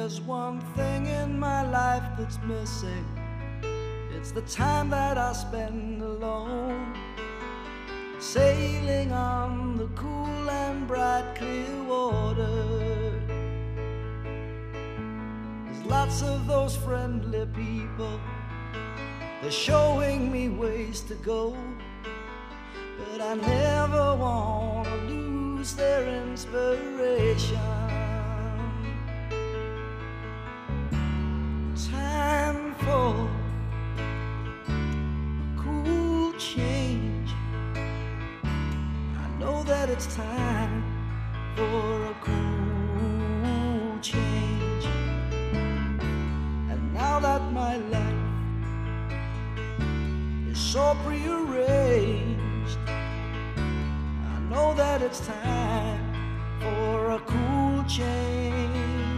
there's one thing in my life that's missing, it's the time that I spend alone, sailing on the cool and bright clear water. There's lots of those friendly people, they're showing me ways to go, but I never want to lose their inspiration. Time for a cool change. I know that it's time for a cool change. And now that my life is so prearranged, I know that it's time for a cool change.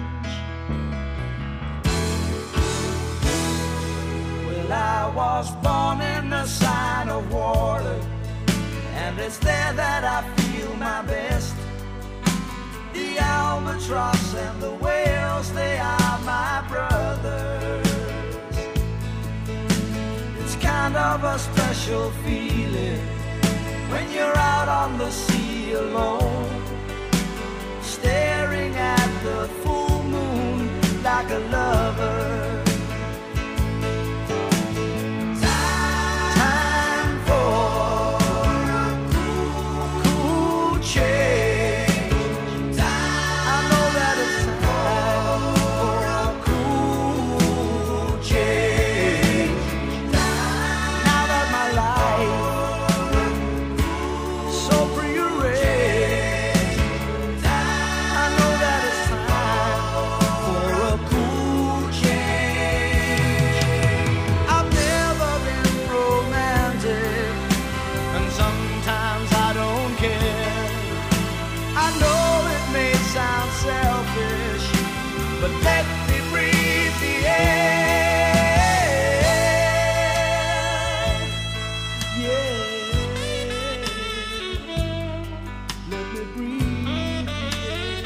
Well, I was born in the sign of water, and it's there that I feel my best. The albatross and the whales, they are my brothers. It's kind of a special feeling when you're out on the sea alone, staring at the full moon like a lover. Time for a cool change. I know that it's time for a cool change. Now that my life so prearranged, I know that it's time for a cool change. I've never been romantic, and sometimes I don't care. I know it may sound selfish, but let me breathe the air. Yeah, let me breathe the air.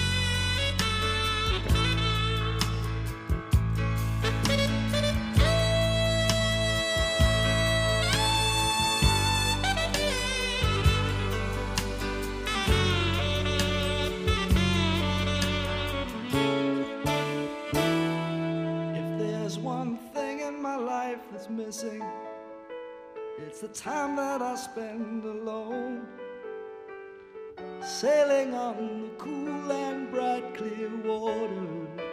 If there's one thing in my life that's missing, it's the time that I spend alone, sailing on the cool and bright clear water.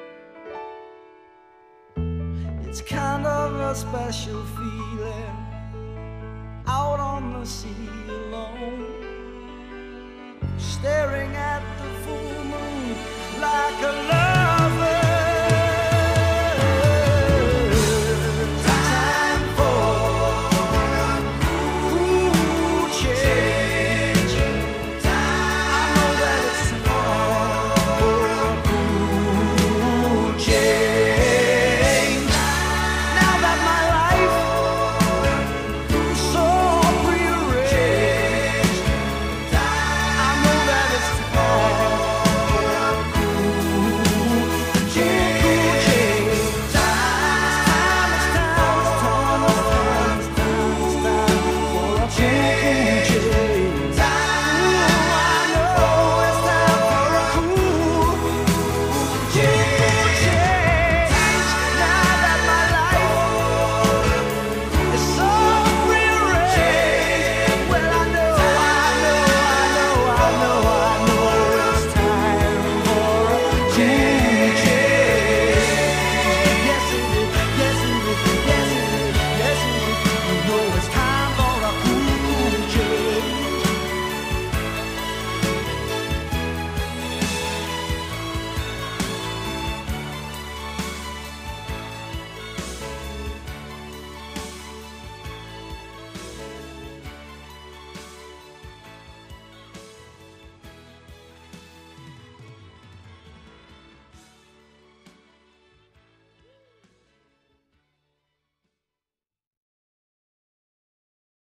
It's kind of a special feeling out on the sea alone, staring at the full moon like a lover.